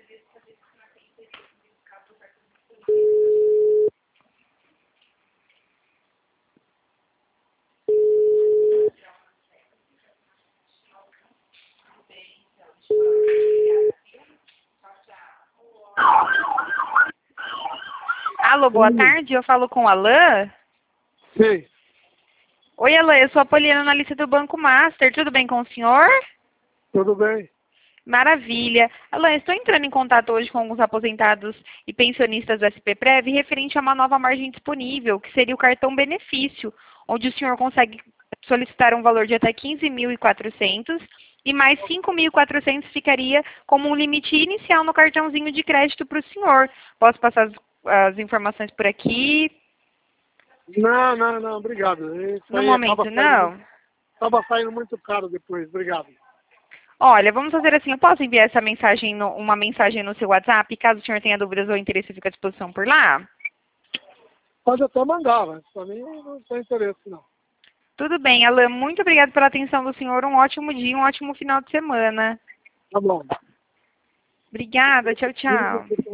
Alô, boa tarde, eu falo com o Alain. Sim, Oi, Alain, eu sou a Poliana, analista do Banco Master, tudo bem com o senhor? tudo bem. Maravilha. Alain, estou entrando em contato hoje com alguns aposentados e pensionistas do SPPrev referente a uma nova margem disponível, que seria o cartão benefício, onde o senhor consegue solicitar um valor de até 15.400 e mais 5.400 ficaria como um limite inicial no cartãozinho de crédito para o senhor. Posso passar as informações por aqui? Não, obrigado. Isso No aí momento, não? acaba saindo muito caro depois, obrigado. Olha, vamos fazer assim, eu posso enviar essa mensagem, uma mensagem no seu WhatsApp, caso o senhor tenha dúvidas ou interesse, fica à disposição por lá? Pode até mandar, mas para mim não tem interesse, não. Tudo bem, Alain, muito obrigada pela atenção do senhor, um ótimo dia, um ótimo final de semana. Tá bom. Obrigada, tchau, tchau.